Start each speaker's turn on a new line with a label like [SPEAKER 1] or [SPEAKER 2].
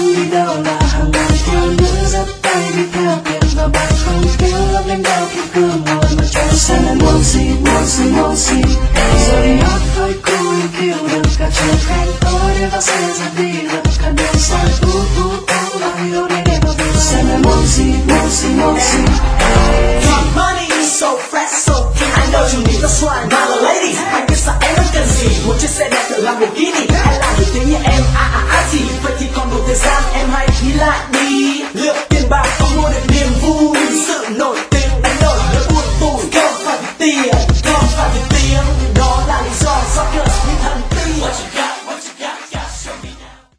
[SPEAKER 1] đi đâu là hàng ngàn thiếu nữ dắt tay đi theo tiền và bạn không thiếu lấp lánh đâu khi cứ ngồi mà chờ xem em muốn gì rồi đi hát với cô yêu kiều được cả trời khen tôi để ta sẽ ra đi được cả đời sai lại yêu đến để mà biết xem em muốn gì